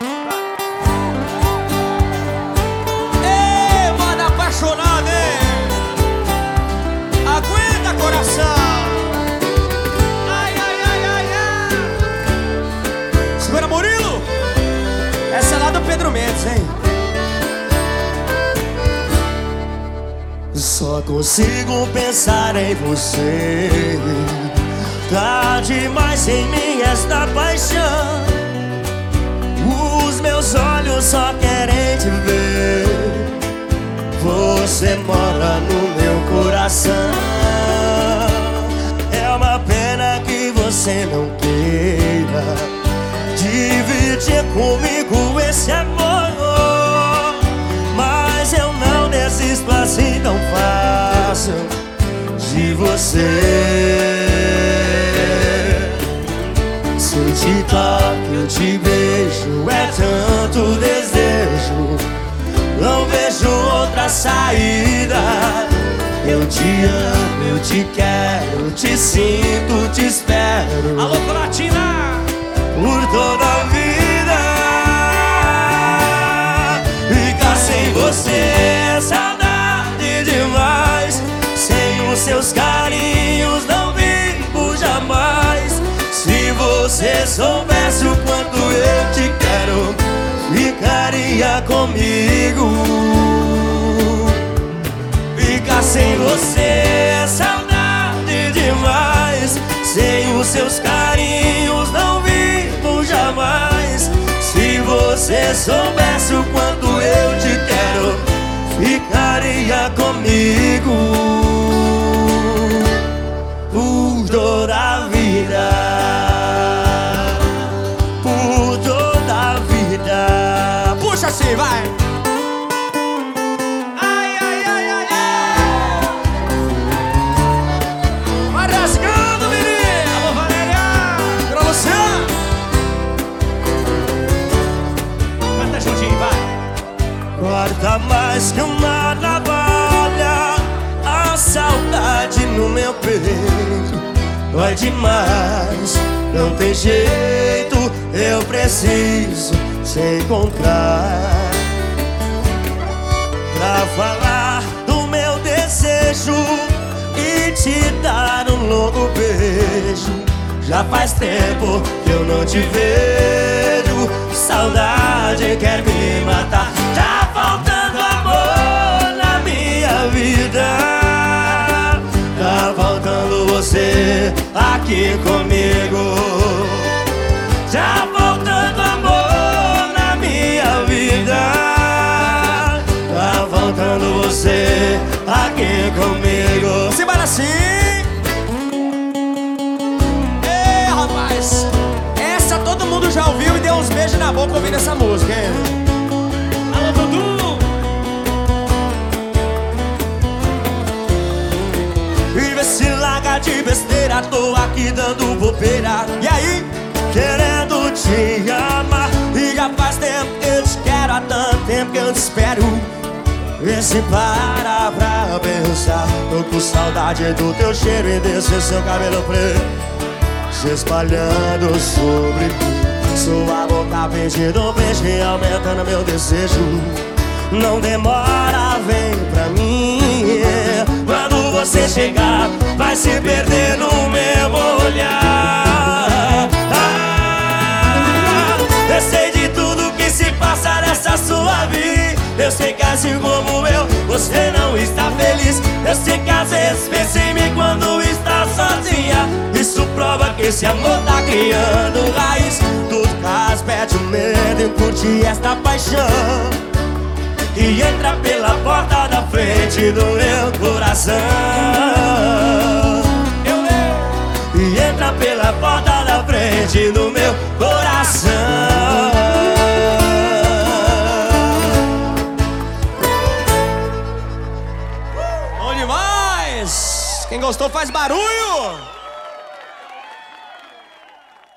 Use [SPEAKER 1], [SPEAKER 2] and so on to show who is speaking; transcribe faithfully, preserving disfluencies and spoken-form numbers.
[SPEAKER 1] Ei, mano apaixonado, hein? Aguenta, coração. Ai, ai, ai, ai, ai. Segura, Murilo. Essa é lá do Pedro Mendes, hein?
[SPEAKER 2] Só consigo pensar em você. Tá demais em mim esta paixão. Os meus olhos só querem te ver. Você mora no meu coração. É uma pena que você não queira dividir comigo esse amor, mas eu não desisto assim tão fácil de você. Se eu te toco, eu te beijo, é tanto desejo, não vejo outra saída. Eu te amo, eu te quero, eu te sinto, te espero.
[SPEAKER 1] Alô, Platina!
[SPEAKER 2] Por toda a vida. Ficar sem você é saudade demais. Sem os seus carinhos não vivo jamais. Se você soubesse o quanto eu te quero, ficaria comigo. Ficar sem você é saudade demais. Sem os seus carinhos não vivo jamais. Se você soubesse o quanto eu te quero, ficaria comigo por toda a vida. Por toda a vida.
[SPEAKER 1] Puxa assim, vai! Ai, ai, ai, ai, ai! Vai rasgando, menino! Alô, Valéria! Pra você! Canta juntinho, vai!
[SPEAKER 2] Corta mais que uma navalha a saudade no meu peito. Dói demais, não tem jeito, eu preciso te encontrar pra falar do meu desejo e te dar um longo beijo. Já faz tempo que eu não te vejo, saudade quer me matar. Tá faltando amor na minha vida. Tá faltando você aqui comigo. Tá faltando amor na minha vida. Tá faltando você aqui comigo.
[SPEAKER 1] Simbora assim! Ei, rapaz! Essa todo mundo já ouviu e deu uns beijos na boca ouvindo essa música, hein? Alô, Dudu!
[SPEAKER 2] E vê se larga de besteira, tô aqui dando bobeira.
[SPEAKER 1] E aí?
[SPEAKER 2] Querendo te amar. E já faz tempo que eu te quero, há tanto tempo que eu te espero. Vê se para pra pensar. Tô com saudade do teu cheiro e desse seu cabelo preto se espalhando sobre mim. Sua boca pedindo um beijo e aumentando meu desejo. Não demora, vem pra mim. Quando você chegar, vai se perder no meu olhar. Ah, eu sei de tudo que se passa nessa sua vida. Eu sei que assim como eu, você não está feliz. Eu sei que às vezes pensa em mim quando está sozinha. Isso prova que esse amor tá criando raiz. Tudo faz, perde o medo e curte esta paixão que entra pela porta da frente do meu coração. Eu leio. E entra pela porta da frente do meu coração.
[SPEAKER 1] Bom demais! Quem gostou faz barulho!